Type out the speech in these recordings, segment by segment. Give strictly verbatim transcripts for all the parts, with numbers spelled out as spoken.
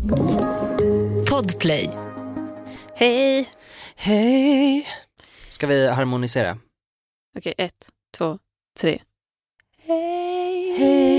Podplay. Hej. Hej. Ska vi harmonisera? Okej, ett, två, tre. Hej.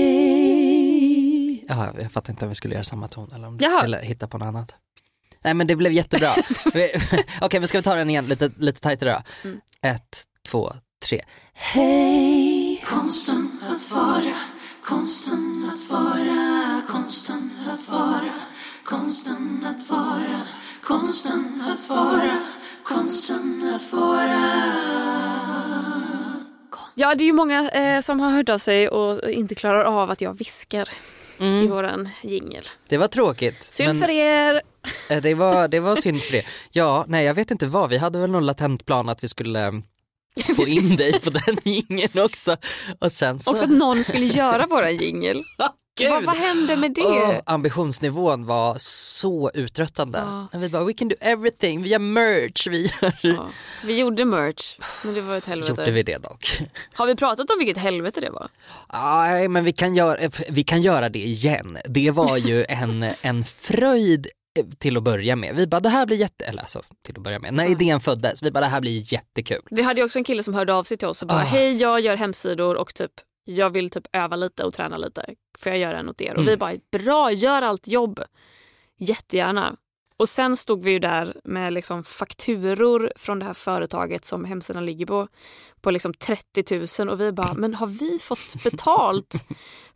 Hej. Ja, jag fattar inte om vi skulle göra samma ton eller, om, eller hitta på något annat. Nej, men det blev jättebra. Okej, okay, men ska vi ta den igen lite, lite tajtare då? Mm. Ett, två, tre. Hej. Konsten att vara, konsten att vara, konsten att vara, konsten att vara, konsten att vara, konsten att vara. Ja, det är ju många eh, som har hört av sig och inte klarar av att jag viskar mm. i våran jingle. Det var tråkigt. Synd men... för er. Det var, det var synd för det. Ja, nej jag vet inte vad. Vi hade väl någon latent plan att vi skulle få in dig på den jingeln också. Och sen så... Också att någon skulle göra våran jingle. Vad, vad hände med det? Oh, ambitionsnivån var så uttröttande. Oh. Vi bara, we can do everything. Vi gör merch. Vi, gör... oh. vi gjorde merch, men det var ett helvete. Gjorde vi det dock? Har vi pratat om vilket helvete det var? Nej, men vi kan, göra, vi kan göra det igen. Det var ju en, en fröjd till att börja med. Vi bara, det här blir jätte... Eller alltså, till att börja med. När idén föddes, vi bara, det här blir jättekul. Vi hade ju också en kille som hörde av sig till oss och bara, oh. hej, jag gör hemsidor och typ jag vill typ öva lite och träna lite. Får jag göra en åt er? Och mm. vi bara, bra, gör allt jobb. Jättegärna. Och sen stod vi ju där med liksom fakturor från det här företaget som hemsidan ligger på. På liksom trettio tusen. Och vi bara, men har vi fått betalt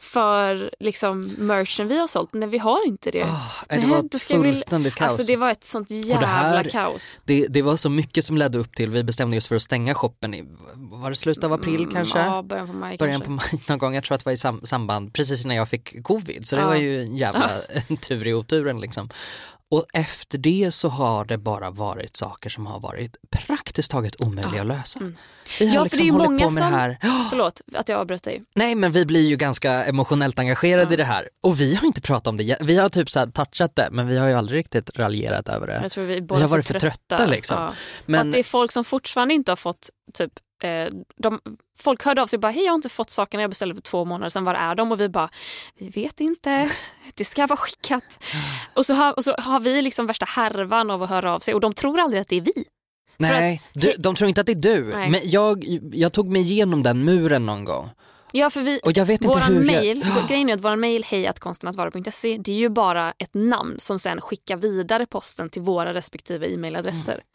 för liksom merchen vi har sålt? Nej, vi har inte det. Oh, det var ett fullständigt vi... kaos. Alltså det var ett sånt jävla det här, kaos. Det, det var så mycket som ledde upp till. Vi bestämde oss för att stänga shoppen i, var det slutet av april mm, kanske? Ja, början på maj Början kanske. på maj någon gång. Jag tror att det var i sam- samband precis när jag fick covid. Så det ja. var ju en jävla ja. tur i oturen liksom. Och efter det så har det bara varit saker som har varit praktiskt taget omöjliga ja. att lösa. Mm. Ja, liksom för det är ju många som... Här... Förlåt att jag avbröt dig. Nej, men vi blir ju ganska emotionellt engagerade ja. i det här. Och vi har inte pratat om det. Vi har typ så här touchat det, men vi har ju aldrig riktigt raljerat över det. Jag tror vi, vi har varit för trötta, trötta liksom. Ja. Men... Och att det är folk som fortfarande inte har fått typ... Eh, de, folk hörde av sig och bara, hej, jag har inte fått sakerna jag beställde för två månader sedan, var är de? Och vi bara, vi vet inte, det ska vara skickat. Och så har, och så har vi liksom värsta härvan av att höra av sig och de tror aldrig att det är vi. Nej, att, du, de tror inte att det är du. Nej. Men jag, jag tog mig igenom den muren någon gång. Ja, för vi, och jag vet inte våran hur mail, jag... grejen är att våran mail hej at konsten att vara punkt se, det är ju bara ett namn som sen skickar vidare posten till våra respektive e-mailadresser. Mm.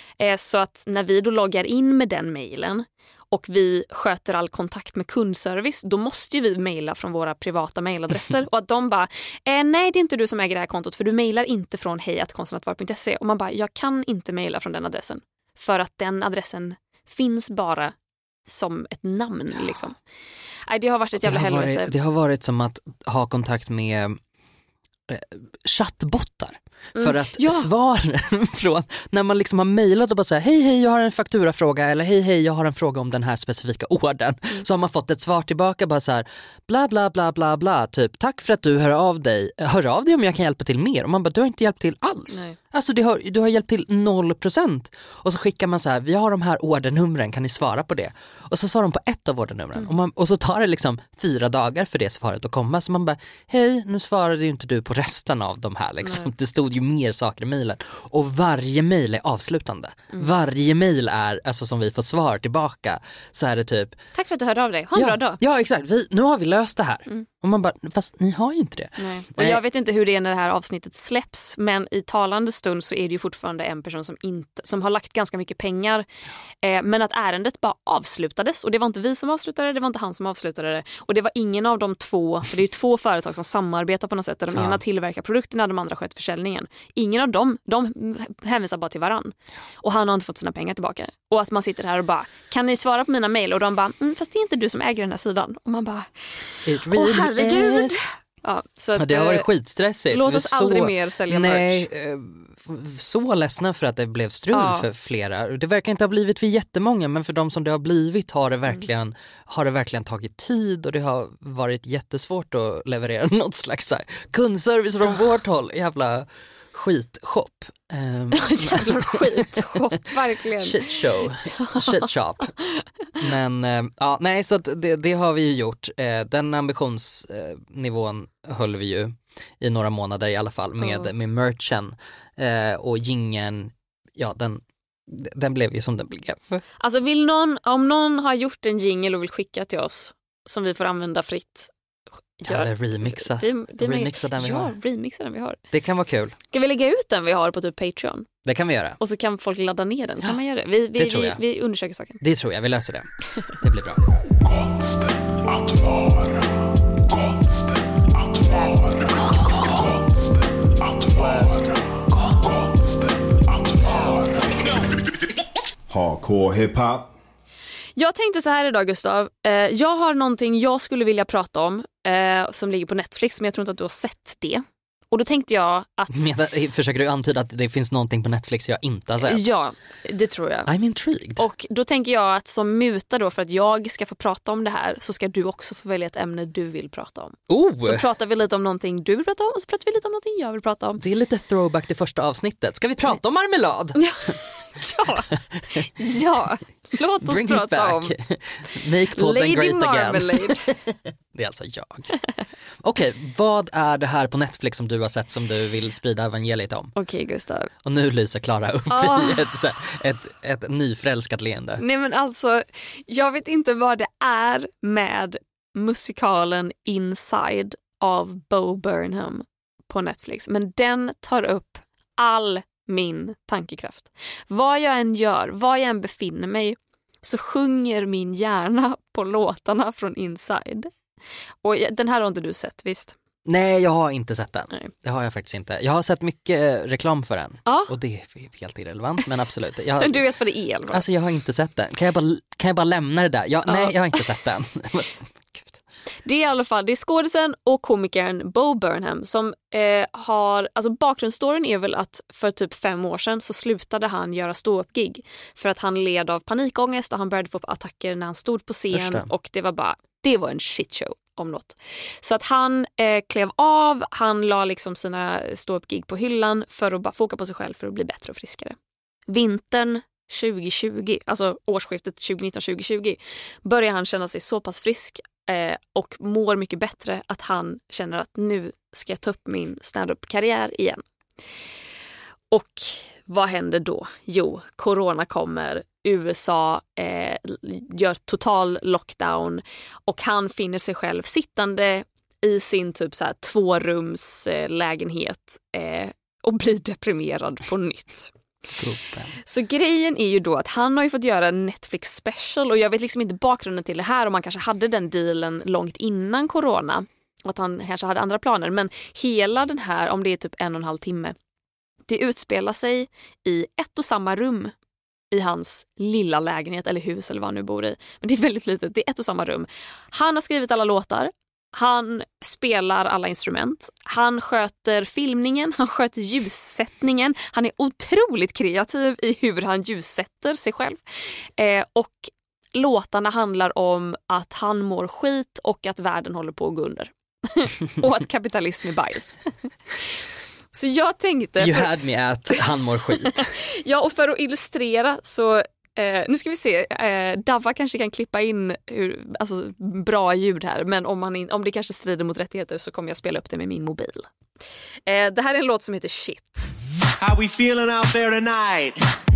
Så att när vi då loggar in med den mailen och vi sköter all kontakt med kundservice, då måste ju vi mejla från våra privata mailadresser. Och att de bara, eh, nej det är inte du som äger det här kontot för du mejlar inte från hej at konsten att vara punkt se. Och man bara, jag kan inte mejla från den adressen. För att den adressen finns bara som ett namn liksom. Nej, det har varit ett jävla det helvete. Varit, det har varit som att ha kontakt med eh, chattbottar. Mm. För att ja. svaren från när man liksom har mejlat och bara säger hej hej jag har en fakturafråga eller hej hej jag har en fråga om den här specifika ordern mm. så har man fått ett svar tillbaka bara så här bla bla bla bla bla typ tack för att du hör av dig hör av dig om jag kan hjälpa till mer och man bara du har inte hjälpt till alls. Nej. Alltså du har, du har hjälpt till noll procent och så skickar man så här vi har de här ordernumren kan ni svara på det och så svarar de på ett av ordernumren mm. och, man, och så tar det liksom fyra dagar för det svaret att komma så man bara hej nu svarade ju inte du på resten av de här liksom. Nej. Det stod ju mer saker i mejlen och varje mejl är avslutande. Mm. Varje mejl är alltså som vi får svar tillbaka så är det typ tack för att du hörde av dig. Ha en ja, bra dag. Ja, exakt. Vi, nu har vi löst det här. Mm. Och man bara fast ni har ju inte det. Nej. Och jag vet inte hur det är när det här avsnittet släpps men i talande stund så är det ju fortfarande en person som inte som har lagt ganska mycket pengar eh, men att ärendet bara avslutades och det var inte vi som avslutade det, det var inte han som avslutade det och det var ingen av de två, för det är ju två företag som samarbetar på något sätt där de ja. ena tillverkar produkterna, de andra sköter försäljningen. Ingen av dem, de hänvisar bara till varann. Och han har inte fått sina pengar tillbaka. Och att man sitter här och bara, kan ni svara på mina mejl? Och de bara, mm, fast det är inte du som äger den här sidan. Och man bara, It really åh herregud. Is. Ja, så att, ja, det har varit skitstressigt. Låt oss så, aldrig mer sälja nej, merch. Så ledsna för att det blev strul ja. för flera. Det verkar inte ha blivit för jättemånga men för de som det har blivit har det verkligen, mm. har det verkligen tagit tid och det har varit jättesvort att leverera något slags här kundservice från vårt håll. Jävla skitshop. Um, Jävla skitshop, verkligen. Shit show, shit shop. Men uh, ja, nej så att det, det har vi ju gjort. Uh, den ambitionsnivån uh, höll vi ju. i några månader i alla fall med, mm. med merchen eh, och jingeln, ja den, den blev ju som den blev. Alltså vill någon, om någon har gjort en jingle och vill skicka till oss som vi får använda fritt. Ja, eller remixa. Rem, remixa den vi ja, har. remixa den vi har. Det kan vara kul. Ska vi lägga ut den vi har på typ Patreon? Det kan vi göra. Och så kan folk ladda ner den. Kan ja, man göra det? Vi, vi, det tror vi, jag. vi undersöker saken. Det tror jag, vi löser det. Det blir bra. Konsten att vara. Konsten att vara. Konsten att vara. Konsten att vara. Hardcore hiphop. Jag tänkte så här idag, Gustav. Eh, jag har någonting jag skulle vilja prata om eh, som ligger på Netflix, men jag tror inte att du har sett det. Och då tänkte jag att... Men, försöker du antyda att det finns någonting på Netflix jag inte har sett? Ja, det tror jag. I'm intrigued. Och då tänker jag att som muta då för att jag ska få prata om det här så ska du också få välja ett ämne du vill prata om. Oh. Så pratar vi lite om någonting du vill prata om och så pratar vi lite om någonting jag vill prata om. Det är lite throwback till första avsnittet. Ska vi prata om marmelad? Ja, ja. ja. Låt oss Bring prata om Make podden great Marmalade. Again. Det är alltså jag. Okej, okay, vad är det här på Netflix som du har sett som du vill sprida evangeliet om? Okej, okay, Gustav. Och nu lyser Klara upp oh. i ett, så, ett, ett nyförälskat leende. Nej men alltså, jag vet inte vad det är med musikalen Inside av Bo Burnham på Netflix. Men den tar upp all min tankekraft. Vad jag än gör, var jag än befinner mig så sjunger min hjärna på låtarna från Inside. Och den här har inte du sett, visst? Nej, jag har inte sett den. Nej. Det har jag faktiskt inte. Jag har sett mycket reklam för den. Ja. Och det är helt irrelevant, men absolut. Jag, men du vet vad det är, eller? Alltså jag har inte sett den. Kan jag bara, kan jag bara lämna det där? Jag, ja. Nej, jag har inte sett den. Det är i alla fall, det är skådisen och komikern Bo Burnham som eh, har, alltså bakgrundsstoryn är väl att för typ fem år sedan så slutade han göra stå-upp-gig för att han led av panikångest och han började få attacker när han stod på scen. Första. Och det var bara, det var en shitshow om något. Så att han eh, klev av, han la liksom sina stå-upp-gig på hyllan för att bara foka på sig själv för att bli bättre och friskare. Vintern tjugo tjugo, alltså årsskiftet tjugo nitton tjugo tjugo, börjar han känna sig så pass frisk eh, och mår mycket bättre att han känner att nu ska jag ta upp min stand-up-karriär igen. Och vad händer då? Jo, corona kommer, U S A eh, gör total lockdown och han finner sig själv sittande i sin typ så här tvårums eh, lägenhet eh, och blir deprimerad på nytt. Gruppen. Så grejen är ju då att han har ju fått göra en Netflix special och jag vet liksom inte bakgrunden till det här om man kanske hade den dealen långt innan corona och att han kanske hade andra planer, men hela den här, om det är typ en och en halv timme, det utspelar sig i ett och samma rum i hans lilla lägenhet eller hus eller vad han nu bor i, men det är väldigt litet, det är ett och samma rum. Han har skrivit alla låtar, han spelar alla instrument, han sköter filmningen, han sköter ljussättningen, han är otroligt kreativ i hur han ljussätter sig själv. Eh, och låtarna handlar om att han mår skit och att världen håller på att gå under. Och att kapitalism är bajs. Så jag tänkte... You för... had me at han mår skit. Ja, och för att illustrera så... Eh, nu ska vi se, eh, Dava kanske kan klippa in hur, alltså, bra ljud här, men om, man in, om det kanske strider mot rättigheter så kommer jag spela upp det med min mobil. Eh, det här är en låt som heter Shit. How we feeling out there tonight?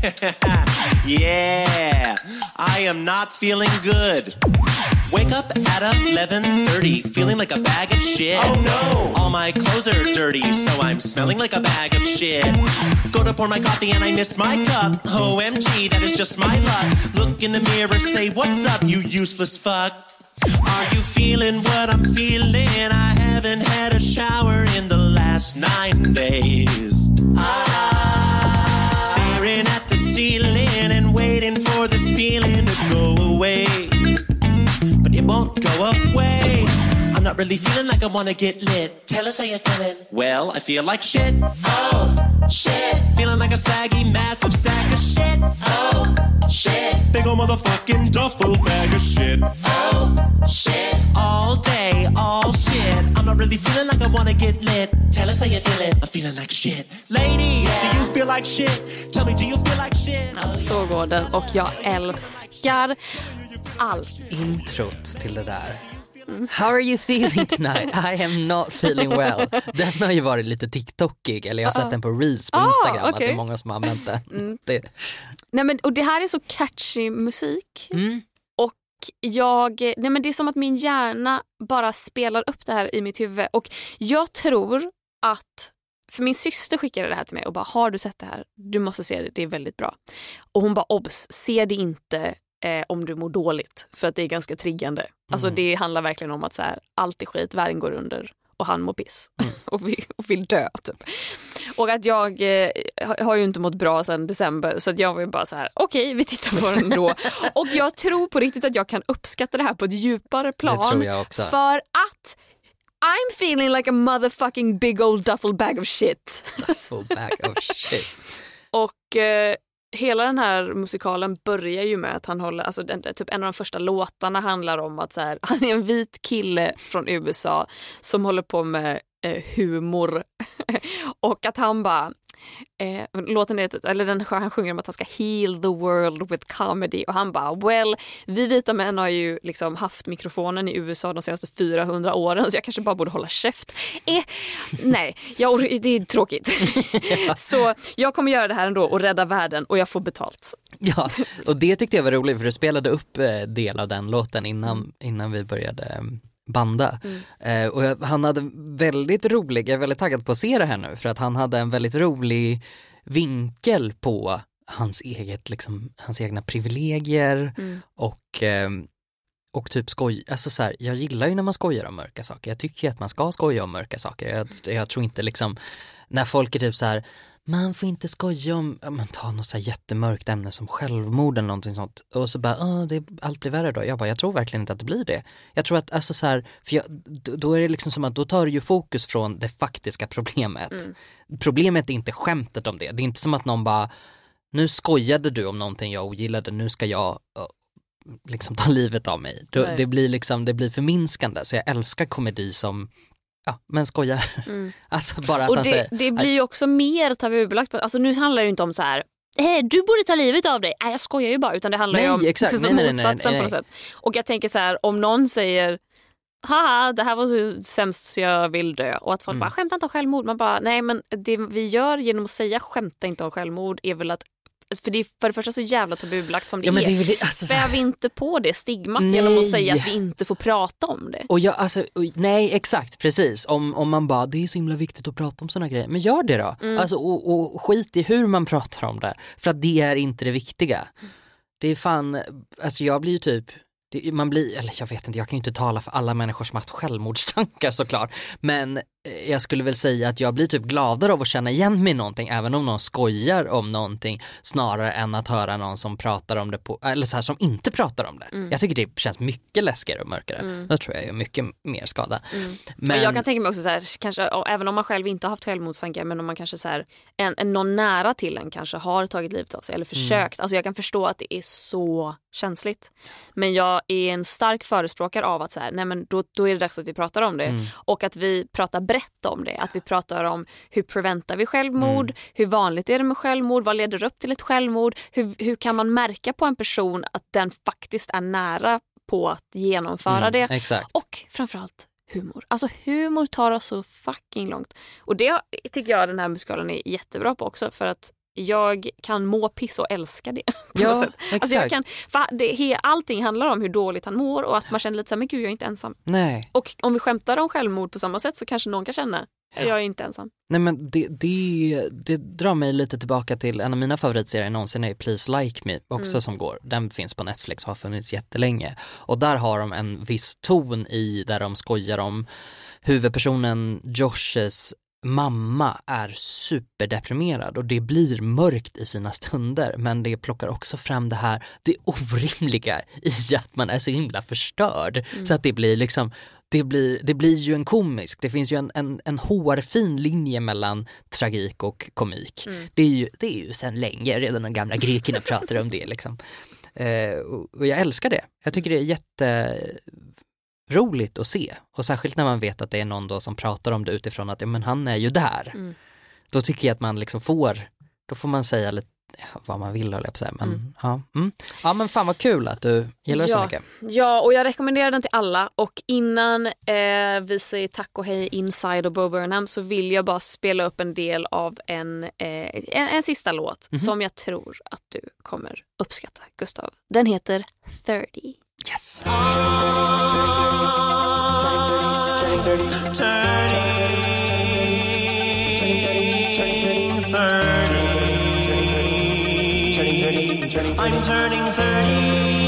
Yeah, I am not feeling good. Wake up at eleven thirty, feeling like a bag of shit. Oh no! All my clothes are dirty, so I'm smelling like a bag of shit. Go to pour my coffee and I miss my cup. O M G, that is just my luck. Look in the mirror, say what's up, you useless fuck. Are you feeling what I'm feeling? I haven't had a shower in the last nine days. Ah, staring at the ceiling and waiting for this feeling to go away. But it won't go away. I'm not really feeling like I wanna get lit. Tell us how you're feeling. Well, I feel like shit. Oh, shit. Feeling like a saggy, massive sack of shit. Oh, shit. Big ol' motherfucking duffel bag of shit. Oh, shit. All day, all shit. I'm not really feeling like I wanna get lit. Tell us how you're feeling. I'm feeling like shit. Ladies, yeah. Do you feel like shit? Tell me, do you feel like shit? Ja, så går den och jag älskar allt. Introt till det där. How are you feeling tonight? I am not feeling well. Den har ju varit lite TikTokig, eller jag har sett uh. den på Reels på Instagram, ah, okay. Att det är många som har använt den. Mm. Det. Nej, men, och det här är så catchy musik. Mm. Och jag, nej men det är som att min hjärna bara spelar upp det här i mitt huvud. Och jag tror att, för min syster skickade det här till mig och bara, har du sett det här? Du måste se det, det är väldigt bra. Och hon bara, obs, se det inte eh, om du mår dåligt, för att det är ganska triggande. Mm. Alltså det handlar verkligen om att så här, allt är skit, världen går under och han mår piss mm. och, vill, och vill dö typ. Och att jag eh, har ju inte mått bra sedan december, så att jag var ju bara så här: okej, okay, vi tittar på den då. Och jag tror på riktigt att jag kan uppskatta det här på ett djupare plan. Det tror jag också. För att I'm feeling like a motherfucking big old duffel bag of shit. Duffel bag of shit. Och eh, hela den här musikalen börjar ju med att han håller, alltså den, typ en av de första låtarna handlar om att så här, han är en vit kille från U S A som håller på med eh, humor. Och att han bara Eh, låten är, eller den, han sjunger om att han ska heal the world with comedy, och han bara, well, vi vita män har ju liksom haft mikrofonen i U S A de senaste fyrahundra åren, så jag kanske bara borde hålla käft. Eh, nej, jag, det är tråkigt. Ja. Så jag kommer göra det här ändå och rädda världen, och jag får betalt. Ja, och det tyckte jag var roligt, för du spelade upp eh, del av den låten innan, innan vi började banda. Mm. Eh, och jag, han hade väldigt rolig, jag är väldigt taggad på att se det här nu, för att han hade en väldigt rolig vinkel på hans eget, liksom, hans egna privilegier mm. och eh, och typ skoj, alltså så här, jag gillar ju när man skojar om mörka saker. Jag tycker att man ska skoja om mörka saker. Jag, jag tror inte liksom, när folk är typ så här, man får inte skoja om, man tar något så här jättemörkt ämne som självmord eller någonting sånt, och så bara, ah, det, allt blir värre då. Jag bara, jag tror verkligen inte att det blir det. Jag tror att, alltså så här, för jag, då är det liksom som att då tar du ju fokus från det faktiska problemet. Mm. Problemet är inte skämtet om det. Det är inte som att någon bara, nu skojade du om någonting jag ogillade, nu ska jag liksom ta livet av mig. Då, det blir liksom, det blir förminskande. Så jag älskar komedi som, ja, men skojar. Mm. Alltså bara att och han det, säger, det blir ju också mer tabubelagt. Alltså nu handlar det ju inte om så här, hey, du borde ta livet av dig. Nej, jag skojar ju bara, utan det handlar nej, ju om exakt. Nej, nej, motsatsen nej, nej, nej. på något sätt. Och jag tänker så här, om någon säger, haha, det här var så sämst så jag vill dö, och att folk mm. bara, skämta inte om självmord. Man bara, nej, men det vi gör genom att säga skämta inte om självmord är väl att, för det är för det första så jävla tabubelagt som det ja, men är. Det är alltså, Späv inte på det stigmat nej. Genom att säga att vi inte får prata om det. Och jag, alltså, nej, exakt, precis. Om, om man bara, det är så himla viktigt att prata om såna grejer. Men gör det då. Mm. Alltså, och, och skit i hur man pratar om det. För att det är inte det viktiga. Det är fan, alltså jag blir ju typ, det, man blir, eller jag vet inte, jag kan ju inte tala för alla människor som har haft självmordstankar såklart. Men jag skulle väl säga att jag blir typ gladare av att känna igen mig i någonting, även om någon skojar om någonting, snarare än att höra någon som pratar om det på, eller så här, som inte pratar om det. Mm. Jag tycker det känns mycket läskigare och mörkare. Mm. Då tror jag är mycket mer skada. Mm. Men jag kan tänka mig också så här, kanske, även om man själv inte har haft självmordstankar, men om man kanske så här, en, en någon nära till en kanske har tagit livet av sig eller försökt. Mm. Alltså jag kan förstå att det är så känsligt. Men jag är en stark förespråkare av att så här, nej men då, då är det dags att vi pratar om det. Mm. Och att vi pratar brett om det. Att vi pratar om hur preventar vi självmord, mm. hur vanligt är det med självmord, vad leder upp till ett självmord, hur, hur kan man märka på en person att den faktiskt är nära på att genomföra mm, det. Exakt. Och framförallt humor. Alltså humor tar oss så fucking långt. Och det tycker jag den här musikalen är jättebra på också, för att jag kan må piss och älska det på ja, något sätt. Alltså jag kan, för det, allting handlar om hur dåligt han mår och att man känner lite så här, men gud, jag är inte ensam. Nej. Och om vi skämtar om självmord på samma sätt så kanske någon kan känna, jag är inte ensam. Nej, men det, det, det drar mig lite tillbaka till en av mina favoritserier någonsin är Please Like Me också mm. som går. Den finns på Netflix och har funnits jättelänge. Och där har de en viss ton i där de skojar om huvudpersonen Joshes mamma är superdeprimerad och det blir mörkt i sina stunder, men det plockar också fram det här, det orimliga i att man är så himla förstörd mm. så att det blir liksom det blir, det blir ju en komisk, det finns ju en, en, en hårfin linje mellan tragik och komik. Mm. Det är ju, det är ju sedan länge, redan de gamla grekerna pratar om det liksom. Eh, och, och jag älskar det. Jag tycker det är jätte roligt att se, och särskilt när man vet att det är någon då som pratar om det utifrån att ja, men han är ju där. Mm. Då tycker jag att man liksom får, då får man säga lite, vad man vill hålla på så här. Men, mm. Ja. Mm. ja men fan vad kul att du gillar det ja. så mycket. Ja, och jag rekommenderar den till alla. Och innan eh, vi säger tack och hej Inside och Bo Burnham så vill jag bara spela upp en del av en, eh, en, en sista låt mm-hmm. som jag tror att du kommer uppskatta, Gustav. Den heter thirty. Yes! I'm turning thirty,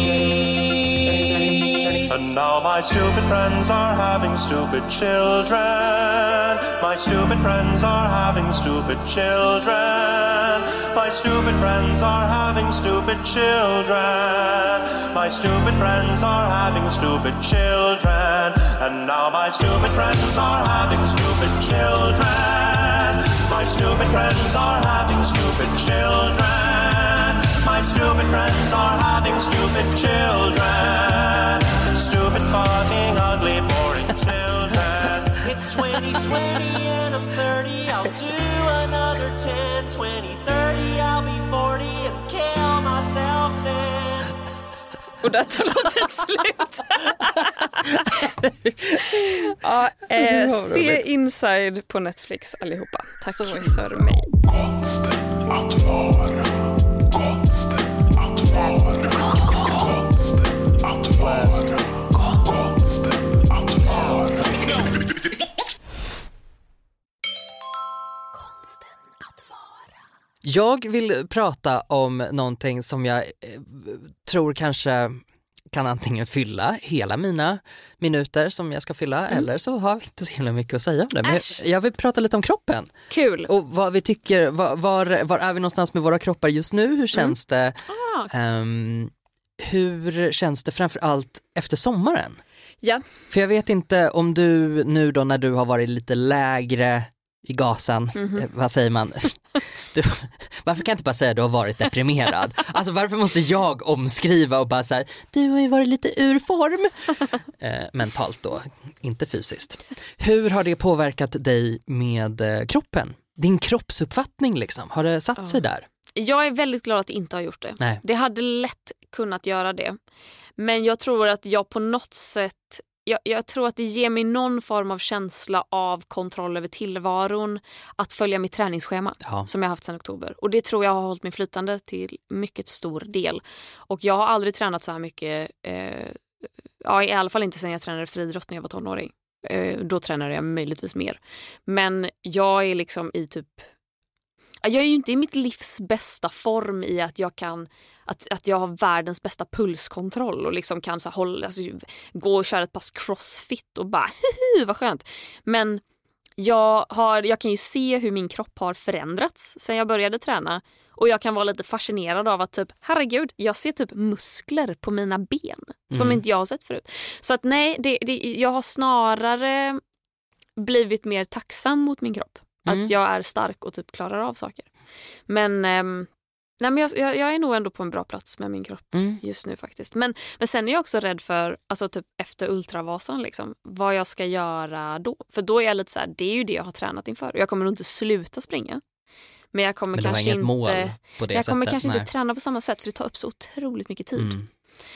and now my stupid friends are having stupid children. My stupid friends are having stupid children. My stupid friends are having stupid children. My stupid friends are having stupid children. And now my stupid friends are having stupid children. My stupid friends are having stupid children. My stupid friends are having stupid children. Stupid, fucking, ugly, boring children. It's twenty twenty and I'm thirty. I'll do another ten, twenty, thirty. I'll be forty and kill myself then. Och där tar låten slut. ja, eh, se Inside på Netflix allihopa. Tack så för mig. Konsten att vara. Konsten att vara. Konsten att vara. Konsten att vara. Konsten att vara. Jag vill prata om någonting som jag eh, tror kanske kan antingen fylla hela mina minuter som jag ska fylla mm. eller så har vi inte så himla mycket att säga om det. Men jag, jag vill prata lite om kroppen. Kul. Och vad vi tycker, var, var, var är vi någonstans med våra kroppar just nu? Hur känns mm. det? Ah. Um, hur känns det framför allt efter sommaren? Ja. För jag vet inte om du nu då när du har varit lite lägre i gasen, mm-hmm. eh, vad säger man? Du, varför kan jag inte bara säga att du har varit deprimerad? Alltså varför måste jag omskriva och bara så här, du har ju varit lite ur form. Eh, mentalt då, inte fysiskt. Hur har det påverkat dig med eh, kroppen? Din kroppsuppfattning liksom, har det satt oh. sig där? Jag är väldigt glad att det inte har gjort det. Nej. Det hade lätt kunnat göra det. Men jag tror att jag på något sätt Jag, jag tror att det ger mig någon form av känsla av kontroll över tillvaron att följa mitt träningsschema ja. som jag haft sedan oktober. Och det tror jag har hållit mig flytande till mycket stor del. Och jag har aldrig tränat så här mycket, eh, ja, i alla fall inte sedan jag tränade friidrott när jag var tonåring. Eh, då tränade jag möjligtvis mer. Men jag är liksom i typ... Jag är ju inte i mitt livs bästa form i att jag kan att, att jag har världens bästa pulskontroll och liksom kan så hålla, alltså, gå och köra ett pass crossfit och bara vad skönt. Men jag, har, jag kan ju se hur min kropp har förändrats sen jag började träna och jag kan vara lite fascinerad av att typ, herregud, jag ser typ muskler på mina ben som mm. inte jag har sett förut. Så att nej, det, det, jag har snarare blivit mer tacksam mot min kropp. Mm. Att jag är stark och typ klarar av saker. Men, ähm, nej, men jag, jag, jag är nog ändå på en bra plats med min kropp mm. just nu faktiskt. Men, men sen är jag också rädd för, alltså typ efter Ultravasan liksom, vad jag ska göra då. För då är jag lite så här, det är ju det jag har tränat inför. Och jag kommer nog inte sluta springa. Men jag kommer men kanske inte mål på det jag kommer sättet. kanske Nej. inte träna på samma sätt för det tar upp så otroligt mycket tid. Mm.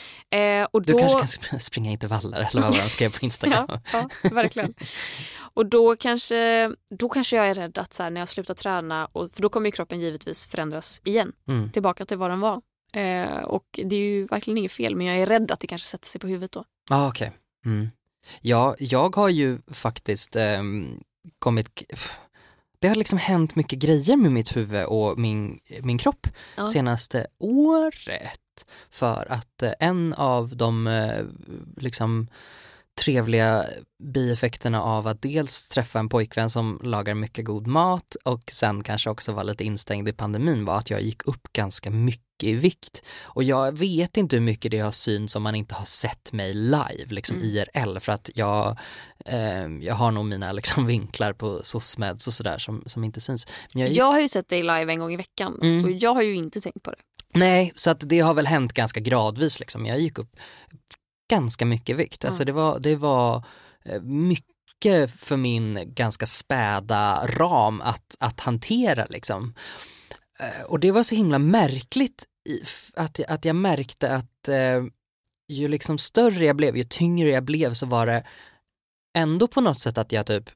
Eh, och du då... kanske kan springa intervaller eller vad de skrev på Instagram. ja, ja, verkligen. Och då kanske, då kanske jag är rädd att så här, när jag slutar träna, och, för då kommer ju kroppen givetvis förändras igen. Mm. Tillbaka till vad den var. Eh, och det är ju verkligen inget fel, men jag är rädd att det kanske sätter sig på huvudet då. Ah, okej. Okay. Mm. Ja, jag har ju faktiskt eh, kommit... Det har liksom hänt mycket grejer med mitt huvud och min, min kropp ja. senaste året. För att en av de liksom trevliga bieffekterna av att dels träffa en pojkvän som lagar mycket god mat och sen kanske också var lite instängd i pandemin var att jag gick upp ganska mycket i vikt. Och jag vet inte hur mycket det har synts om man inte har sett mig live, liksom mm. I R L, för att jag, eh, jag har nog mina liksom vinklar på SOSMEDs och sådär som, som inte syns. Men jag, jag har ju sett dig live en gång i veckan mm. och jag har ju inte tänkt på det. Nej, så att det har väl hänt ganska gradvis liksom. Jag gick upp ganska mycket vikt. Alltså det var, det var mycket för min ganska späda ram att, att hantera liksom. och det var så himla märkligt att, att jag märkte att eh, ju liksom större jag blev, ju tyngre jag blev, så var det ändå på något sätt att jag typ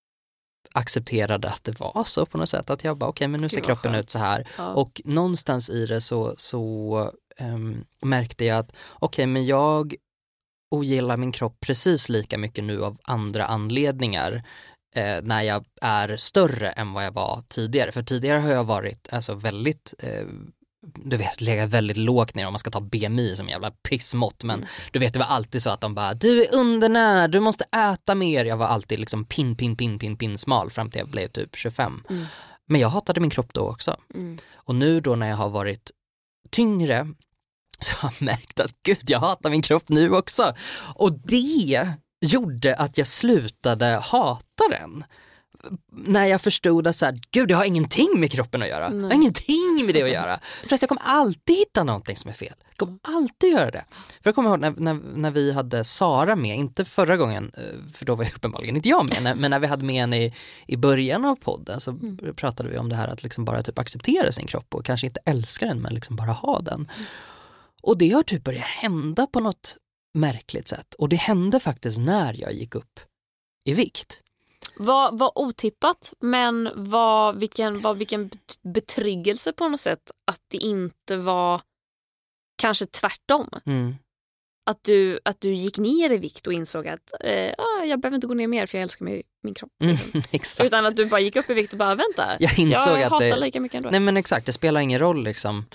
accepterade att det var så på något sätt. Att jag bara, okej, okay, men nu ser kroppen skönt ut så här. Ja. Och någonstans i det så, så um, märkte jag att okej, okay, men jag ogillar min kropp precis lika mycket nu av andra anledningar eh, när jag är större än vad jag var tidigare. För tidigare har jag varit alltså väldigt... Eh, du vet, lägga väldigt lågt ner om man ska ta B M I som jävla pissmått, men mm. du vet, det var alltid så att de bara, du är undernärd, du måste äta mer. Jag var alltid liksom pin, pin, pin, pin, pin smal fram till jag blev typ tjugofem. Mm. Men jag hatade min kropp då också. Mm. Och nu då när jag har varit tyngre så har jag märkt att gud, jag hatar min kropp nu också. Och det gjorde att jag slutade hata den. När jag förstod att så här, gud, jag har ingenting med kroppen att göra. Nej. Jag har ingenting med det att göra. För att jag kommer alltid hitta någonting som är fel. Jag kommer alltid göra det. För jag kommer ihåg när, när, när vi hade Sara med, inte förra gången, för då var jag uppenbarligen inte jag med, men när vi hade med henne i, i början av podden så mm. pratade vi om det här att liksom bara typ acceptera sin kropp och kanske inte älska den, men liksom bara ha den. Mm. Och det har typ börjat hända på något märkligt sätt. Och det hände faktiskt när jag gick upp i vikt. Vad var otippat, men var vilken, var vilken betryggelse på något sätt att det inte var kanske tvärtom. Mm. Att, du, att du gick ner i vikt och insåg att eh, jag behöver inte gå ner mer för jag älskar mig, min kropp. Mm, exakt. Utan att du bara gick upp i vikt och bara vänta. Jag insåg jag att hatar det, lika mycket ändå. Nej men exakt, det spelar ingen roll liksom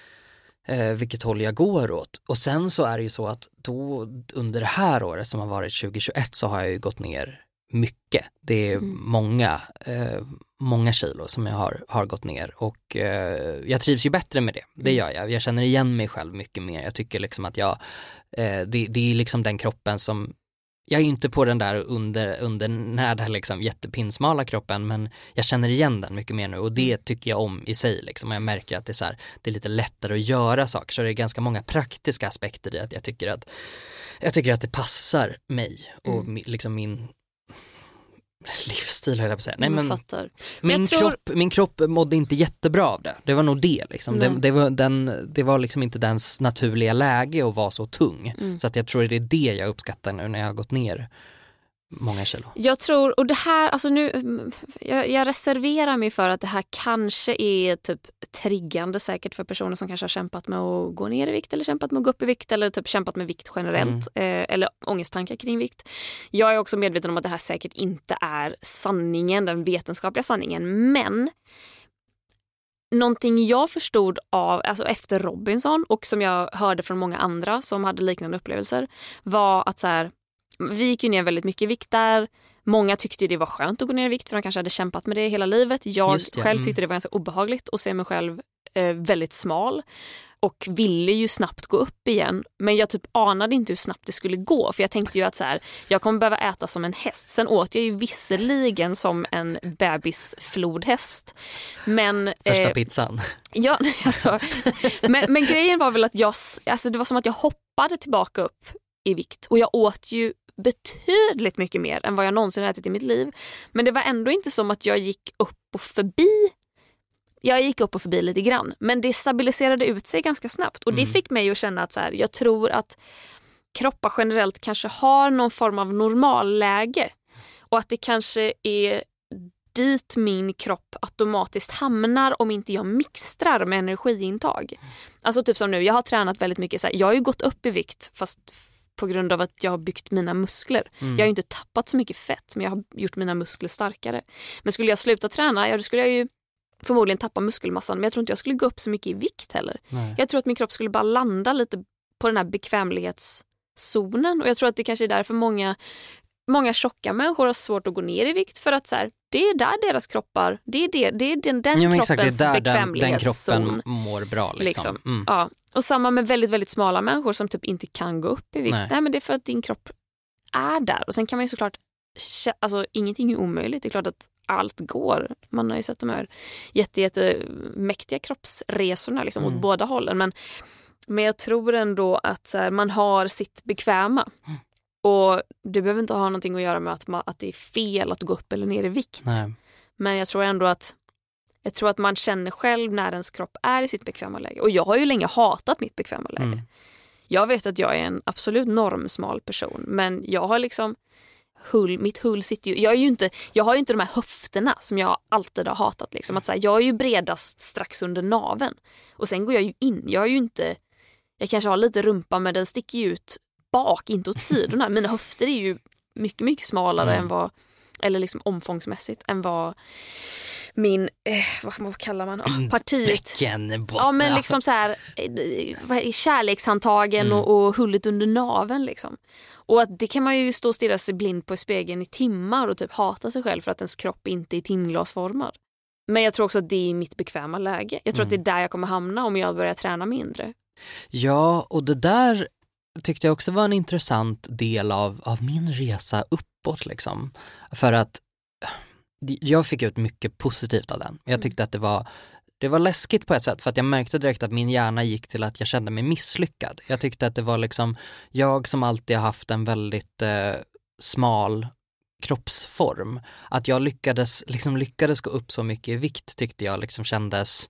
eh, vilket håll jag går åt. Och sen så är det ju så att då under det här året som har varit tjugohundratjugoett så har jag ju gått ner mycket. Det är mm. många, eh, många kilo som jag har, har gått ner och eh, jag trivs ju bättre med det. Det gör jag. Jag känner igen mig själv mycket mer. Jag tycker liksom att jag, eh, det, det är liksom den kroppen som, jag är inte på den där under, under närda liksom jättepinsmala kroppen, men jag känner igen den mycket mer nu och det tycker jag om i sig liksom. Och jag märker att det är, så här, det är lite lättare att göra saker, så det är ganska många praktiska aspekter i att jag tycker att jag tycker att det passar mig och mm. liksom min livsstil, höll jag på att säga. Nej, men men min, tror... kropp, min kropp mådde inte jättebra av det. Det var nog det. Liksom. Det, det, var den, det var liksom inte dens naturliga läge att vara så tung. Mm. Så att jag tror det är det jag uppskattar nu när jag har gått ner många kilo. Jag tror, och det här, alltså nu, jag, jag reserverar mig för att det här kanske är typ triggande säkert för personer som kanske har kämpat med att gå ner i vikt eller kämpat med att gå upp i vikt eller typ kämpat med vikt generellt mm. eh, eller ångesttankar kring vikt. Jag är också medveten om att det här säkert inte är sanningen, den vetenskapliga sanningen, men någonting jag förstod av, alltså efter Robinson och som jag hörde från många andra som hade liknande upplevelser var att så här, vi gick ju ner väldigt mycket i vikt där. Många tyckte det var skönt att gå ner i vikt för de kanske hade kämpat med det hela livet. Jag Just, ja. själv tyckte det var ganska obehagligt att se mig själv eh, väldigt smal och ville ju snabbt gå upp igen. Men jag typ anade inte hur snabbt det skulle gå, för jag tänkte ju att så här, jag kommer behöva äta som en häst. Sen åt jag ju visserligen som en bebisflodhäst. Men, Första eh, pizzan. Ja, alltså, men, men grejen var väl att jag, alltså det var som att jag hoppade tillbaka upp i vikt. Och jag åt ju betydligt mycket mer än vad jag någonsin ätit i mitt liv. Men det var ändå inte som att jag gick upp och förbi. Jag gick upp och förbi lite grann. Men det stabiliserade ut sig ganska snabbt. Och det mm. fick mig att känna att så här, jag tror att kroppar generellt kanske har någon form av normalläge. Och att det kanske är dit min kropp automatiskt hamnar om inte jag mixtrar med energiintag. Alltså typ som nu, jag har tränat väldigt mycket. Så här, jag har ju gått upp i vikt fast på grund av att jag har byggt mina muskler. Mm. Jag har ju inte tappat så mycket fett, men jag har gjort mina muskler starkare. Men skulle jag sluta träna, ja, då skulle jag ju förmodligen tappa muskelmassan. Men jag tror inte jag skulle gå upp så mycket i vikt heller. Nej. Jag tror att min kropp skulle bara landa lite på den här bekvämlighetszonen. Och jag tror att det kanske är därför många, många tjocka människor har svårt att gå ner i vikt. För att så här, det är där deras kroppar, det är, det, det är den, den ja, kroppens exakt, det är där bekvämlighetszon. Den, den kroppen mår bra. Liksom. liksom. Mm. Ja. Och samma med väldigt, väldigt smala människor som typ inte kan gå upp i vikt. Nej, Nej men det är för att din kropp är där. Och sen kan man ju såklart, alltså ingenting är omöjligt. Det är klart att allt går. Man har ju sett de här jätte, jätte mäktiga kroppsresorna liksom, mm. åt båda hållen. Men, men jag tror ändå att så här, man har sitt bekväma. Mm. Och det behöver inte ha någonting att göra med att, man, att det är fel att gå upp eller ner i vikt. Nej. Men jag tror ändå att Jag tror att man känner själv när ens kropp är i sitt bekväma läge. Och jag har ju länge hatat mitt bekväma läge. Mm. Jag vet att jag är en absolut normsmal person. Men jag har liksom... Hull, mitt hull sitter ju... Jag, är ju inte, jag har ju inte de här höfterna som jag alltid har hatat. Liksom. Att så här, jag är ju bredast strax under naven. Och sen går jag ju in. Jag är ju inte... Jag kanske har lite rumpa, men den sticker ju ut bak, inte åt sidorna. Mina höfter är ju mycket, mycket smalare mm. än vad... Eller liksom omfångsmässigt än vad... Min, eh, vad, vad kallar man oh, partiet? Ja, men liksom så här eh, kärlekshandtagen mm. och, och hullet under naven liksom. Och att det kan man ju stå och stirra sig blind på i spegeln i timmar och typ hata sig själv för att ens kropp inte är timglasformad. Men jag tror också att det är mitt bekväma läge. Jag tror mm. att det är där jag kommer hamna om jag börjar träna mindre. Ja, och det där tyckte jag också var en intressant del av, av min resa uppåt liksom. För att jag fick ut mycket positivt av den. Jag tyckte att det var, det var läskigt på ett sätt för att jag märkte direkt att min hjärna gick till att jag kände mig misslyckad. Jag tyckte att det var liksom, jag som alltid har haft en väldigt eh, smal kroppsform, att jag lyckades, liksom lyckades gå upp så mycket i vikt tyckte jag liksom kändes...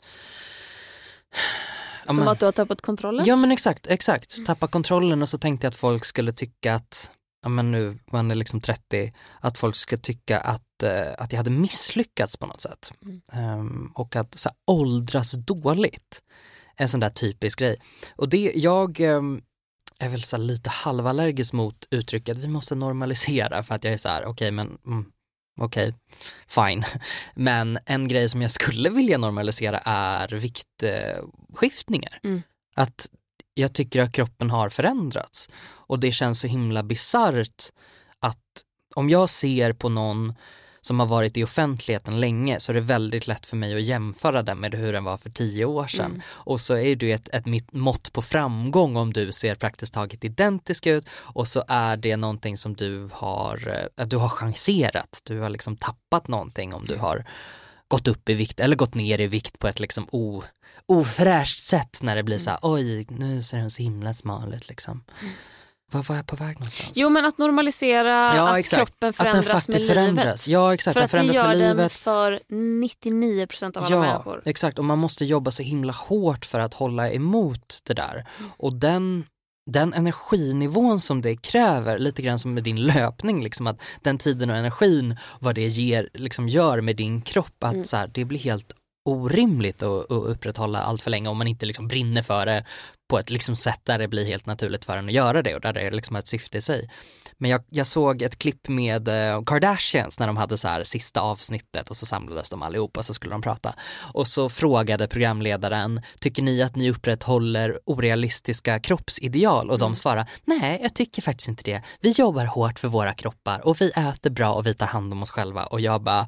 Som ja, men, att du har tappat kontrollen? Ja men exakt, exakt. Tappa kontrollen och så tänkte jag att folk skulle tycka att ja men nu, man är liksom trettio, att folk ska tycka att, eh, att jag hade misslyckats på något sätt. Mm. Um, och att så här, åldras dåligt är en sån där typisk grej. Och det, jag um, är väl så här, lite halvallergisk mot uttrycket vi måste normalisera för att jag är så här, okej okay, men mm, okej, okay, fine. Men en grej som jag skulle vilja normalisera är viktskiftningar. Mm. Att jag tycker att kroppen har förändrats. Och det känns så himla bizarrt att om jag ser på någon som har varit i offentligheten länge så är det väldigt lätt för mig att jämföra den med hur den var för tio år sedan. Mm. Och så är det ett, ett mitt mått på framgång om du ser praktiskt taget identisk ut och så är det någonting som du har, du har chanserat. Du har liksom tappat någonting om du har gått upp i vikt eller gått ner i vikt på ett liksom o, ofräscht sätt när det blir så här, oj, nu ser den så himla smal ut liksom. Mm. Vad var jag på väg någonstans? Jo, men att normalisera ja, att exakt. Kroppen förändras att den med förändras. livet. Ja, exakt. För den att förändras det gör med den livet. för nittionio procent av alla ja, människor. Exakt, och man måste jobba så himla hårt för att hålla emot det där. Mm. Och den, den energinivån som det kräver, lite grann som med din löpning, liksom att den tiden och energin, vad det ger, liksom gör med din kropp, att mm. så här, det blir helt orimligt att, att upprätthålla allt för länge om man inte liksom brinner för det på ett liksom sätt där det blir helt naturligt för en att göra det och där det liksom har ett syfte i sig. Men jag, jag såg ett klipp med uh, Kardashians när de hade så här sista avsnittet och så samlades de allihopa och så skulle de prata. Och så frågade programledaren, tycker ni att ni upprätthåller orealistiska kroppsideal? Och mm. de svarade, nej jag tycker faktiskt inte det. Vi jobbar hårt för våra kroppar och vi äter bra och vi tar hand om oss själva. Och jag bara,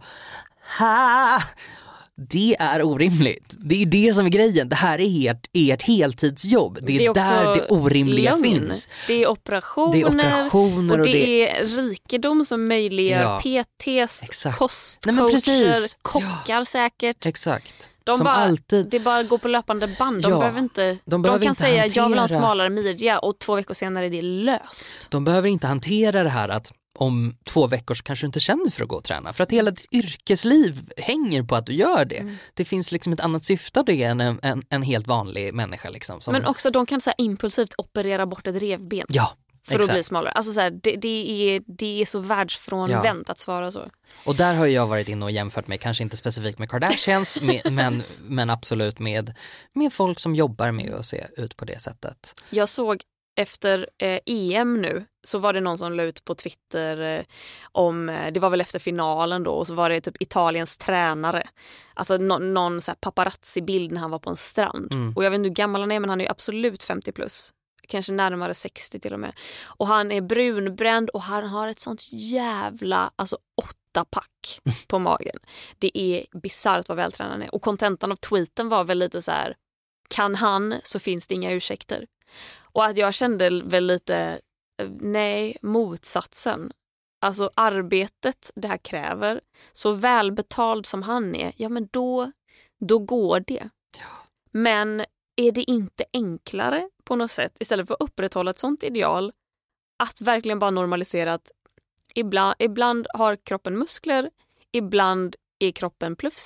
ha! Det är orimligt. Det är det som är grejen. Det här är ert, ert heltidsjobb. Det är, det är där det orimliga lögn. Finns. Det är operationer, det är operationer och, och det, det är rikedom som möjliggör ja. P T:s, Exakt. kostcoacher, kockar ja. säkert. Exakt. De som bara, alltid... Det bara går på löpande band. De, ja, behöver inte, de, behöver de kan inte säga hantera... jag vill ha en smalare midja och två veckor senare är det löst. De behöver inte hantera det här att om två veckor så kanske du inte känner för att gå och träna. För att hela ditt yrkesliv hänger på att du gör det. Mm. Det finns liksom ett annat syfte av det än en, en, en helt vanlig människa. Liksom, som... Men också de kan så här impulsivt operera bort ett revben. Ja, för exakt. Att bli smalare. Alltså så här, det, det, är, det är så världsfrånvänt ja. Att svara så. Och där har jag varit inne och jämfört mig, kanske inte specifikt med Kardashians, med, men, men absolut med, med folk som jobbar med att se ut på det sättet. Jag såg efter eh, E M nu så var det någon som la ut på Twitter eh, om, eh, det var väl efter finalen då, och så var det typ Italiens tränare. Alltså no, någon så här paparazzi-bild när han var på en strand. Mm. Och jag vet inte hur gammal han är, men han är ju absolut femtio plus. Kanske närmare sextio till och med. Och han är brunbränd och han har ett sånt jävla, alltså åtta pack på magen. Det är bizarrt vad vältränad han är. Och kontentan av tweeten var väl lite så här, kan han så finns det inga ursäkter. Och att jag kände väl lite, nej, motsatsen. Alltså arbetet det här kräver, så välbetald som han är, ja men då, då går det. Ja. Men är det inte enklare på något sätt, istället för att upprätthålla ett sånt ideal, att verkligen bara normalisera att ibland, ibland har kroppen muskler, ibland är kroppen plufsig,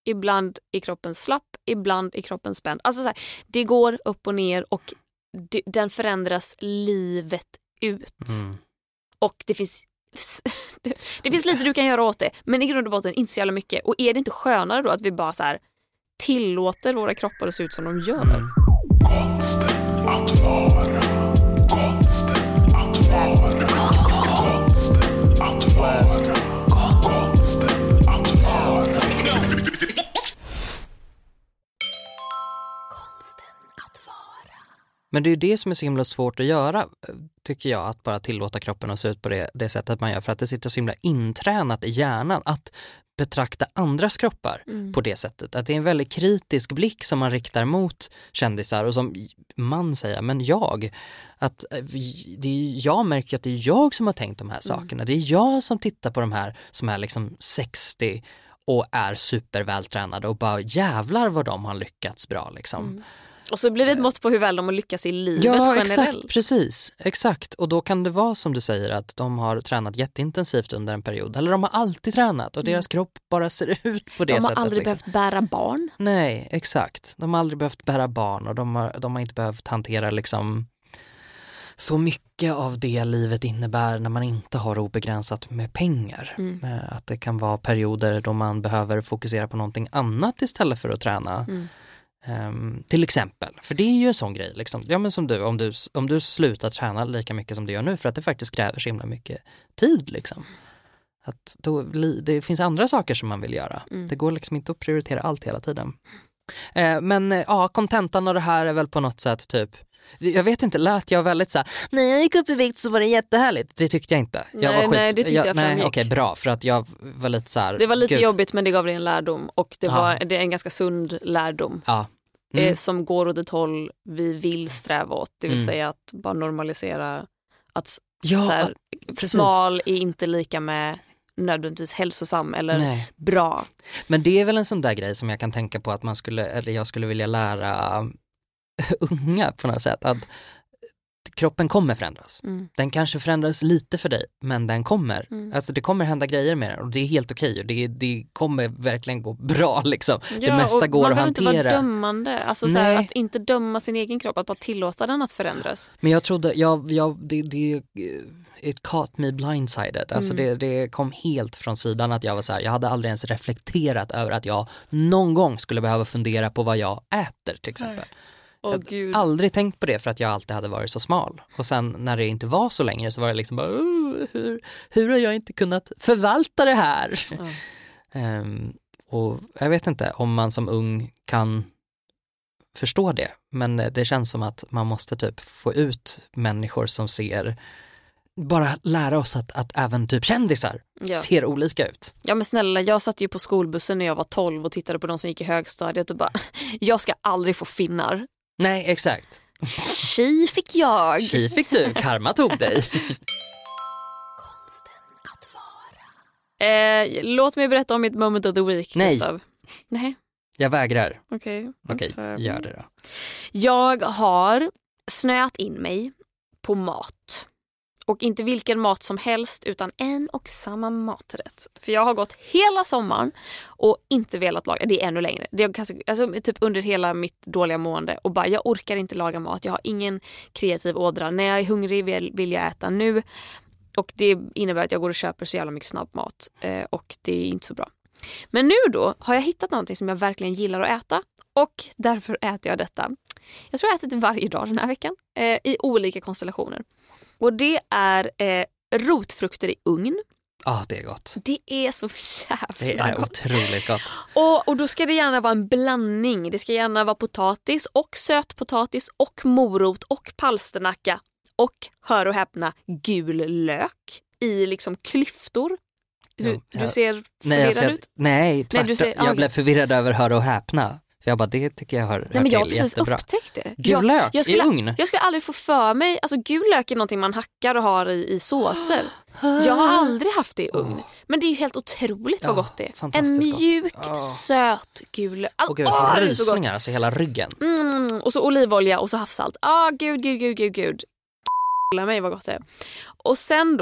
ibland är kroppen slapp, ibland är kroppen spänd. Alltså så här, det går upp och ner och det, den förändras livet ut. Mm. Och det finns det, det finns lite du kan göra åt det, men i grund och botten inte så jävla mycket. Och är det inte skönare då att vi bara så här tillåter våra kroppar att se ut som de gör? Mm. Konsten att vara, konsten att vara, konsten att vara, konsten att vara. Men det är ju det som är så himla svårt att göra, tycker jag, att bara tillåta kroppen att se ut på det, det sättet man gör, för att det sitter så himla intränat i hjärnan att betrakta andras kroppar mm. på det sättet. Att det är en väldigt kritisk blick som man riktar mot kändisar och som man säger, men jag, att det är, jag märker att det är jag som har tänkt de här sakerna. Mm. Det är jag som tittar på de här som är liksom sextio och är supervältränade och bara jävlar vad de har lyckats bra liksom. Mm. Och så blir det ett mått på hur väl de har lyckats i livet ja, generellt. Exakt, precis, exakt. Och då kan det vara som du säger att de har tränat jätteintensivt under en period. Eller de har alltid tränat och mm. deras kropp bara ser ut på det sättet. De har sättet, aldrig liksom. behövt bära barn. Nej, exakt. De har aldrig behövt bära barn och de har, de har inte behövt hantera liksom så mycket av det livet innebär när man inte har obegränsat med pengar. Mm. Att det kan vara perioder då man behöver fokusera på någonting annat istället för att träna. Mm. Um, till exempel, för det är ju en sån grej liksom. Ja, men som du, om du om du slutar träna lika mycket som du gör nu, för att det faktiskt kräver så himla mycket tid liksom. Att då, det finns andra saker som man vill göra. Mm. Det går liksom inte att prioritera allt hela tiden. Uh, men uh, ja, kontentan av det här är väl på något sätt typ, jag vet inte, lät jag väldigt så här, när jag gick upp i vikt så var det jättehärligt. Det tyckte jag inte. Jag nej, var skit, nej, det tyckte jag, jag nej, okej, okay, bra, för att jag var lite så här, det var lite gud. jobbigt, men det gav dig en lärdom. Och det, var, ja. det är en ganska sund lärdom. Ja. Mm. Eh, som går åt ett håll vi vill sträva åt. Det vill mm. säga att bara normalisera att ja, så här, smal är inte lika med nödvändigtvis hälsosam eller nej. Bra. Men det är väl en sån där grej som jag kan tänka på att man skulle, eller jag skulle vilja lära unga på något sätt, att kroppen kommer förändras. Mm. Den kanske förändras lite för dig, men den kommer. Mm. Alltså det kommer hända grejer med den och det är helt okej. Och det, det kommer verkligen gå bra liksom. Ja, det mesta går att hantera. Man behöver inte vara dömande. Alltså så här, att inte döma sin egen kropp, att bara tillåta den att förändras. Men jag trodde, jag, jag, det, det it caught me blindsided. Alltså mm. det, det kom helt från sidan att jag var så här, jag hade aldrig ens reflekterat över att jag någon gång skulle behöva fundera på vad jag äter till exempel. Nej. Oh, jag hade aldrig tänkt på det för att jag alltid hade varit så smal. Och sen när det inte var så längre så var det liksom bara, hur, hur har jag inte kunnat förvalta det här? Mm. Um, och jag vet inte om man som ung kan förstå det. Men det känns som att man måste typ få ut människor som ser, bara lära oss att, att även typ kändisar ja. Ser olika ut. Ja men snälla, jag satt ju på skolbussen när jag var tolv och tittade på de som gick i högstadiet och bara, jag ska aldrig få finnar. Nej, exakt. Tji fick jag. Tji fick du, karma tog dig. Konsten att vara. Eh, låt mig berätta om mitt moment of the week, Nej. Gustav. Nej. Jag vägrar. Okej. Okay. Okej, okay, gör det då. Jag har snöat in mig på mat. Och inte vilken mat som helst utan en och samma maträtt. För jag har gått hela sommaren och inte velat laga. Det är ännu längre. Det är kanske, alltså, typ under hela mitt dåliga mående. Och bara, jag orkar inte laga mat. Jag har ingen kreativ ådra. När jag är hungrig vill, vill jag äta nu. Och det innebär att jag går och köper så jävla mycket snabbmat. Eh, och det är inte så bra. Men nu då har jag hittat någonting som jag verkligen gillar att äta. Och därför äter jag detta. Jag tror jag äter det varje dag den här veckan. Eh, I olika konstellationer. Och det är eh, rotfrukter i ugn. Ja, ah, det är gott. Det är så jävla Det är gott. otroligt gott. Och, och då ska det gärna vara en blandning. Det ska gärna vara potatis och sötpotatis och morot och palsternacka. Och, hör och häpna, gul lök i liksom klyftor. Du, jo, jag, du ser förvirrad nej, jag ser ut? Att, nej, tvärtom. Nej, du ser, jag okay. blev förvirrad över hör och häpna. För jag bara, det tycker jag hör, hör Nej, men jag har till precis jättebra. upptäckt det. Gul lök jag, jag skulle, i ugn. Jag skulle aldrig få för mig, alltså gul lök är någonting man hackar och har i, i såser. Jag har aldrig haft det i ugn. Oh. Men det är ju helt otroligt vad oh, gott det är. En mjuk, oh. söt gul lök. Åh gud, jag får rysningar, alltså hela ryggen. Mm, och så olivolja och så havssalt. Ah, gud, gud, gud, gud, gud. Gilla mig vad gott det är. Och sen då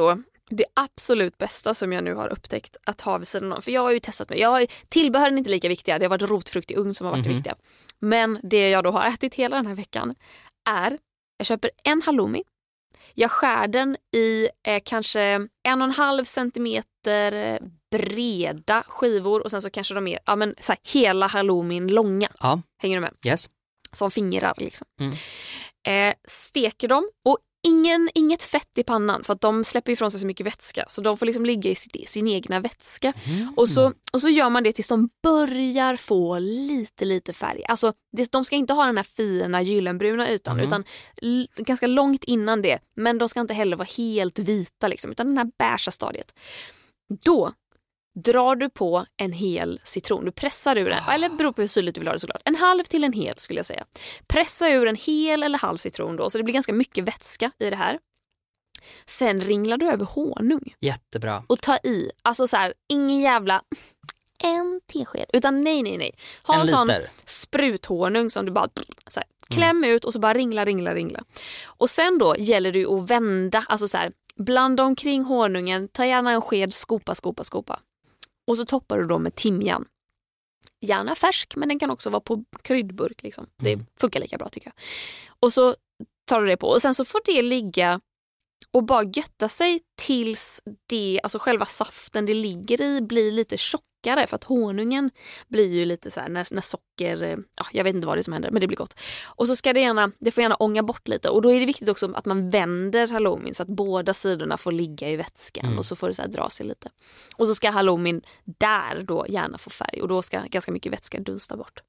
Det absolut bästa som jag nu har upptäckt att ha vid sidan om, för jag har ju testat mig. Jag har, tillbehören är inte lika viktiga, det har varit rotfrukt i ugn som har varit mm-hmm. viktiga. Men det jag då har ätit hela den här veckan är, jag köper en halloumi. Jag skär den i eh, kanske en och en halv centimeter breda skivor och sen så kanske de är ja, men, så här, hela halloumin långa. Ja. Hänger du med? Yes. Som fingrar liksom. Mm. Eh, steker dem och ingen, inget fett i pannan för att de släpper ifrån sig så mycket vätska så de får liksom ligga i sin, sin egna vätska. Mm. Och, så, och så gör man det tills de börjar få lite lite färg. Alltså det, de ska inte ha den här fina gyllenbruna ytan mm. utan l- ganska långt innan det. Men de ska inte heller vara helt vita liksom, utan den här beiga stadiet. Då drar du på en hel citron. Du pressar ur den, eller beror på hur syrligt du vill ha det såklart. En halv till en hel skulle jag säga. Pressa ur en hel eller halv citron då, så det blir ganska mycket vätska i det här. Sen ringlar du över honung. Jättebra. Och ta i, alltså så här, ingen jävla en tesked, utan nej nej nej. Ha en, en sån spruthonung som du bara så här, kläm mm. ut och så bara ringla ringla ringla. Och sen då gäller det ju att vända, alltså så här, blanda omkring honungen, ta gärna en sked, skopa skopa skopa. Och så toppar du då med timjan. Gärna färsk, men den kan också vara på kryddburk. Liksom. Det mm. funkar lika bra tycker jag. Och så tar du det på. Och sen så får det ligga och bara götta sig tills det, alltså själva saften det ligger i blir lite tjockare. För att honungen blir ju lite så här när, när socker, ja, jag vet inte vad det är som händer, men det blir gott. Och så ska det gärna, det får gärna ånga bort lite. Och då är det viktigt också att man vänder halloumin så att båda sidorna får ligga i vätskan. Mm. Och så får det så här dra sig lite. Och så ska halloumin där då gärna få färg. Och då ska ganska mycket vätska dunsta bort.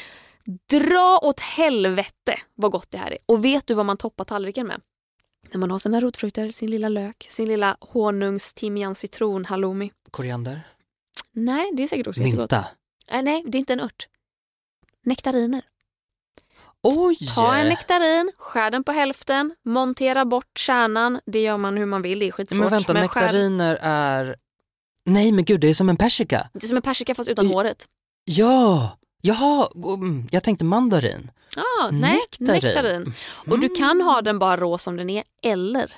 Dra åt helvete vad gott det här är. Och vet du vad man toppar tallriken med? När man har sina rotfrukter, sin lilla lök, sin lilla honungs, timjan, citron, halloumi. Koriander? Nej, det är säkert också jättegott. Mynta? Nej, nej, det är inte en ört. Nektariner. Oj! Ta en nektarin, skär den på hälften, montera bort kärnan. Det gör man hur man vill, det är skitsvårt. Men vänta, men nektariner skär... är... Nej, men gud, det är som en persika. Det är som en persika fast utan I... håret. Ja, jaha, jag tänkte mandarin. Ah, nej, nektarin. nektarin. Mm. Och du kan ha den bara rå som den är, eller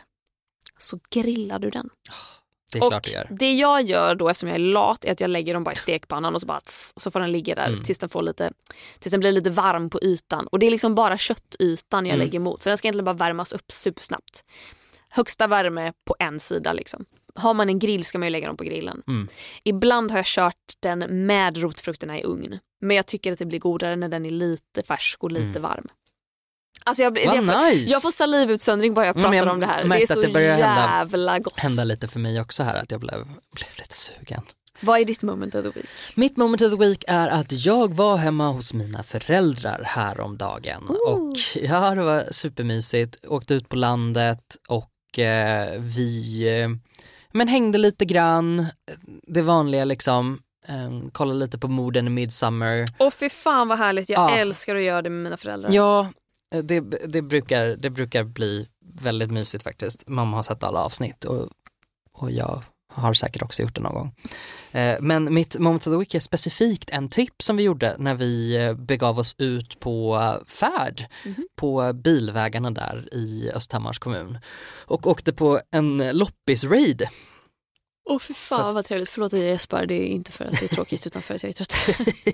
så grillar du den. Det är och klart du gör. Det jag gör då, eftersom jag är lat, är att jag lägger dem bara i stekpannan och så bara tss, så får den ligga där mm. tills den får lite, tills den blir lite varm på ytan. Och det är liksom bara köttytan jag mm. lägger emot. Så den ska egentligen bara värmas upp supersnabbt. Högsta värme på en sida liksom. Har man en grill ska man ju lägga dem på grillen. Mm. Ibland har jag kört den med rotfrukterna i ugn. Men jag tycker att det blir godare när den är lite färsk och lite mm. varm. Alltså jag, jag, nice. får, jag får salivutsöndring bara jag pratar jag om det här. Det är så det jävla hända, gott. hända lite för mig också här att jag blev, blev lite sugen. Vad är ditt moment of the week? Mitt moment of the week är att jag var hemma hos mina föräldrar häromdagen. Ooh. Och ja, det var supermysigt. Åkte ut på landet och eh, vi eh, men hängde lite grann. Det vanliga liksom. Um, kolla lite på morden i Midsommar. Åh fy fan vad härligt, jag ja. älskar att göra det med mina föräldrar. Ja, det, det, brukar, det brukar bli väldigt mysigt faktiskt. Mamma har sett alla avsnitt och, och jag har säkert också gjort det någon gång. uh, Men mitt moment of the week är specifikt en tripp som vi gjorde när vi begav oss ut på färd mm-hmm. på bilvägarna där i Östhammars kommun och åkte på en loppis-raid. Åh oh, för fan att... vad trevligt, förlåt jag gäspar, det är inte för att det är tråkigt utan för att jag är trött.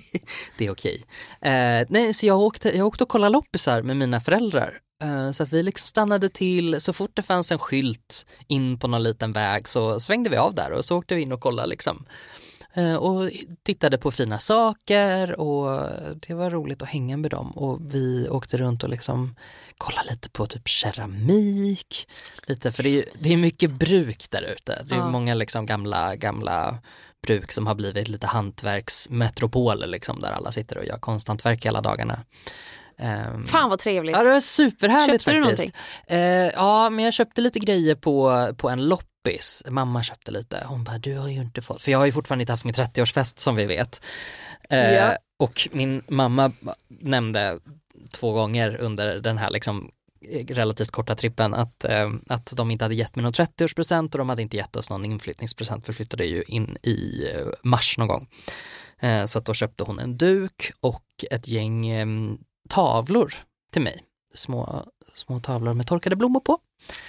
Det är okej. Eh, nej, så jag åkte, jag åkte och kollade loppisar med mina föräldrar. Eh, så att vi liksom stannade till, så fort det fanns en skylt in på någon liten väg så svängde vi av där och så åkte vi in och kollade liksom. Eh, och tittade på fina saker och det var roligt att hänga med dem. Och vi åkte runt och liksom kolla lite på typ keramik lite, för det är, det är mycket bruk där ute. Det är ja. många liksom gamla, gamla bruk som har blivit lite hantverksmetropoler liksom, där alla sitter och gör konsthantverk hela dagarna. Um, Fan vad trevligt. Ja, det var superhärligt. Köpte faktiskt. Du någonting? Uh, ja, men jag köpte lite grejer på, på en loppis. Mamma köpte lite. Hon bara, du har ju inte fått, för jag har ju fortfarande inte haft min trettioårsfest som vi vet. Uh, ja. Och min mamma nämnde två gånger under den här liksom relativt korta trippen att, eh, att de inte hade gett mig någon trettioårspresent och de hade inte gett oss någon inflyttningspresent, för flyttade ju in i eh, mars någon gång. Eh, så att då köpte hon en duk och ett gäng eh, tavlor till mig. Små, små tavlor med torkade blommor på.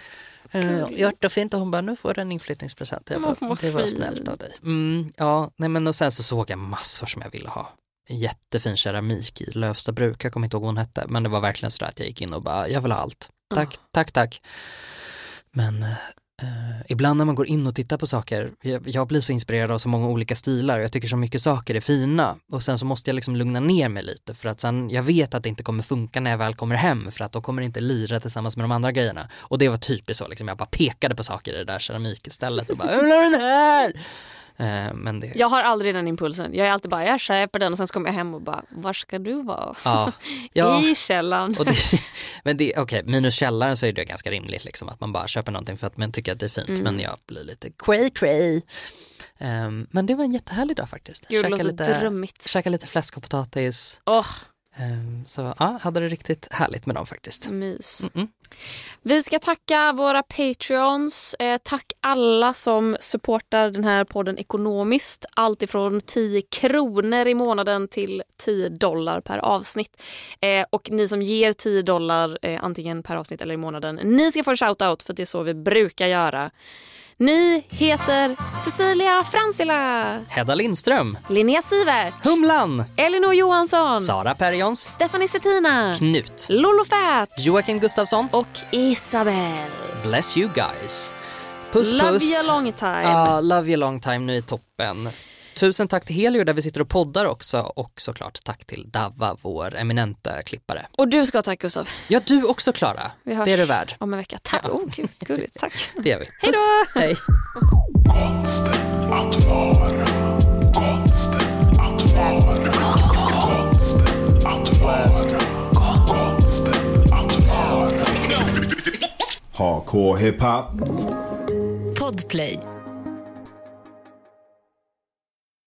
Uh, jättefint och hon bara, nu får du en inflyttningspresent. Jag bara, Mm, det var fint. snällt av dig. Mm, ja, nej men och sen så såg jag massor som jag ville ha. Jättefin keramik i Lövsta bruk, jag kommer inte ihåg vad hon hette. Men det var verkligen så att jag gick in och bara, jag vill ha allt. Tack, oh. tack, tack. Men uh, ibland när man går in och tittar på saker, jag, jag blir så inspirerad av så många olika stilar. Jag tycker så mycket saker är fina. Och sen så måste jag liksom lugna ner mig lite. För att sen, jag vet att det inte kommer funka när jag väl kommer hem. För att då kommer det inte lira tillsammans med de andra grejerna. Och det var typiskt så, liksom, jag bara pekade på saker i det där keramikstället och bara, jag vill ha den här! Uh, men det... Jag har aldrig den impulsen. Jag är alltid bara, jag köper den och sen så kommer jag hem och bara, var ska du vara? Ja. Ja. I källaren. Och det, men det, okej, okay, minus källaren så är det ganska rimligt liksom, att man bara köper någonting för att man tycker att det är fint. Mm. Men jag blir lite cray cray. Um, men det var en jättehärlig dag faktiskt. Gud, käka, lite, drömmigt. käka lite fläsk och potatis. Åh. Oh. Um, så ja, hade det riktigt härligt med dem faktiskt. Mys. Mm-mm. Vi ska tacka våra Patreons. Eh, tack alla som supportar den här podden ekonomiskt. Allt ifrån tio kronor i månaden till tio dollar per avsnitt. Eh, och ni som ger tio dollar eh, antingen per avsnitt eller i månaden, ni ska få en shoutout för det är så vi brukar göra. Ni heter Cecilia Fransila, Hedda Lindström, Linnea Sivert, Humlan, Elinor Johansson, Sara Perjons, Stephanie Settina, Knut, Lolo Fat, Joakim Gustafsson och Isabel. Bless you guys. Puss, love puss. you long time. Ja, uh, love you long time, nu är toppen. Tusen tack till Helio där vi sitter och poddar också. Och såklart tack till Davva, vår eminenta klippare. Och du ska tack Gustav. Ja, du också Klara. Det är du värd. Om en vecka. Tack. Ja. Oh, gud, gulligt. Tack. Det gör vi. Hej då. Hej. Konsten att vara. Konsten att vara. Konsten att vara. Konsten att vara. Hardcore hiphop. Podplay.